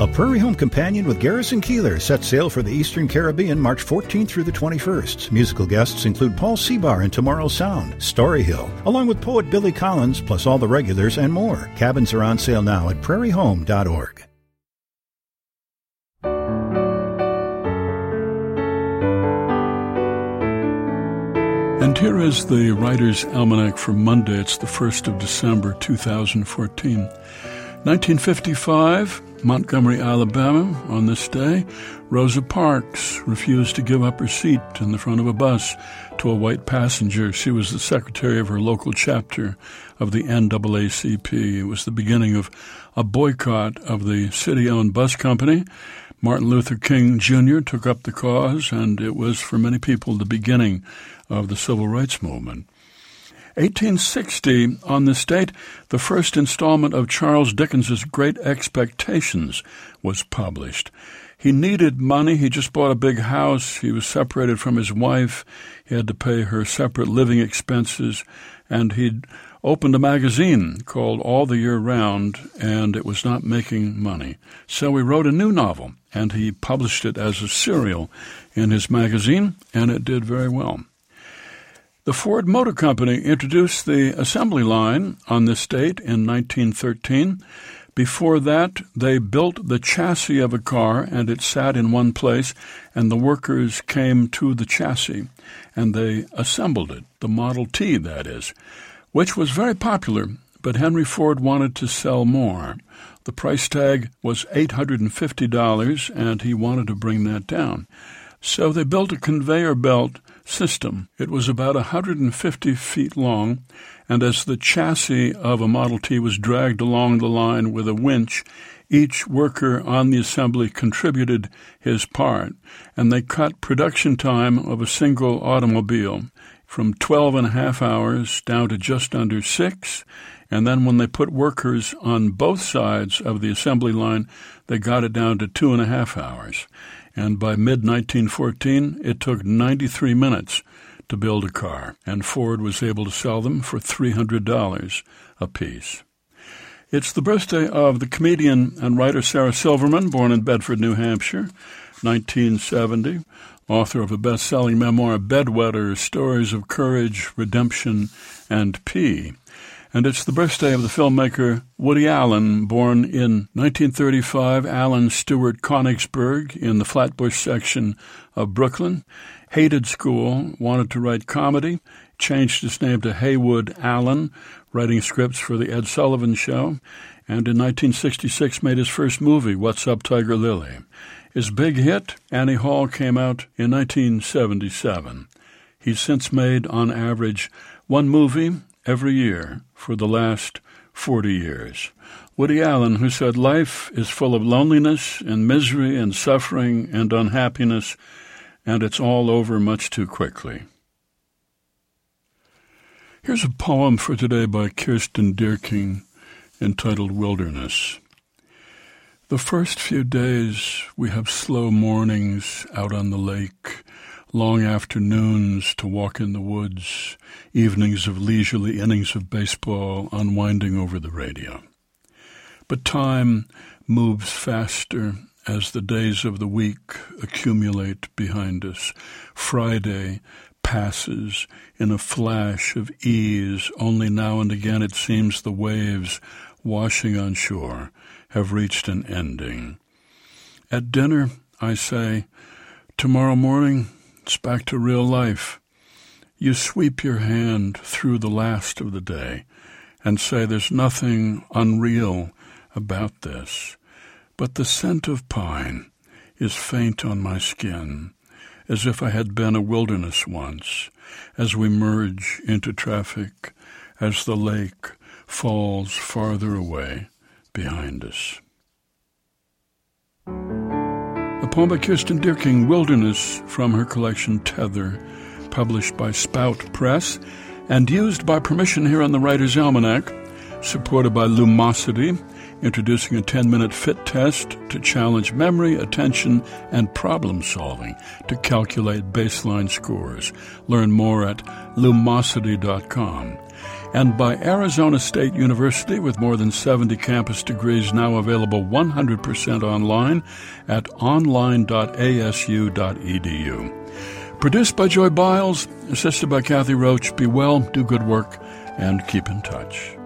A Prairie Home Companion with Garrison Keillor sets sail for the Eastern Caribbean March 14th through the 21st. Musical guests include Paul Seabar and Tomorrow's Sound, Story Hill, along with poet Billy Collins, plus all the regulars and more. Cabins are on sale now at prairiehome.org. And here is the Writer's Almanac for Monday. It's the 1st of December, 2014. 1955, Montgomery, Alabama. On this day, Rosa Parks refused to give up her seat in the front of a bus to a white passenger. She was the secretary of her local chapter of the NAACP. It was the beginning of a boycott of the city-owned bus company. Martin Luther King Jr. took up the cause, and it was, for many people, the beginning of the civil rights movement. 1860, on this date, the first installment of Charles Dickens's Great Expectations was published. He needed money. He just bought a big house. He was separated from his wife. He had to pay her separate living expenses, and he'd opened a magazine called All the Year Round, and it was not making money. So he wrote a new novel, and he published it as a serial in his magazine, and it did very well. The Ford Motor Company introduced the assembly line on this date in 1913. Before that, they built the chassis of a car, and it sat in one place, and the workers came to the chassis, and they assembled it, the Model T, that is, which was very popular, but Henry Ford wanted to sell more. The price tag was $850, and he wanted to bring that down. So they built a conveyor belt system. It was about 150 feet long, and as the chassis of a Model T was dragged along the line with a winch, each worker on the assembly contributed his part, and they cut production time of a single automobile from 12 and a half hours down to just under 6, and then when they put workers on both sides of the assembly line, they got it down to 2.5 hours. And by mid-1914, it took 93 minutes to build a car, and Ford was able to sell them for $300 apiece. It's the birthday of the comedian and writer Sarah Silverman, born in Bedford, New Hampshire, 1970, author of a best-selling memoir, Bedwetter, Stories of Courage, Redemption, and Pee. And it's the birthday of the filmmaker Woody Allen, born in 1935, Allen Stewart, Konigsberg, in the Flatbush section of Brooklyn. Hated school, wanted to write comedy, changed his name to Haywood Allen, writing scripts for The Ed Sullivan Show, and in 1966 made his first movie, What's Up, Tiger Lily? His big hit, Annie Hall, came out in 1977. He's since made, on average, one movie every year for the last 40 years. Woody Allen, who said life is full of loneliness and misery and suffering and unhappiness, and it's all over much too quickly. Here's a poem for today by Kirsten Dierking entitled Wilderness. The first few days we have slow mornings out on the lake, long afternoons to walk in the woods, evenings of leisurely innings of baseball unwinding over the radio. But time moves faster as the days of the week accumulate behind us. Friday passes in a flash of ease. Only now and again it seems the waves washing on shore have reached an ending. At dinner, I say, tomorrow morning, it's back to real life. You sweep your hand through the last of the day and say there's nothing unreal about this. But the scent of pine is faint on my skin, as if I had been a wilderness once, as we merge into traffic, as the lake falls farther away behind us. A poem by Kirsten Dierking, Wilderness, from her collection Tether, published by Spout Press, and used by permission here on the Writer's Almanac, supported by Lumosity, introducing a 10-minute fit test to challenge memory, attention, and problem-solving to calculate baseline scores. Learn more at lumosity.com. and by Arizona State University, with more than 70 campus degrees now available 100% online at online.asu.edu. Produced by Joy Biles, assisted by Kathy Roach. Be well, do good work, and keep in touch.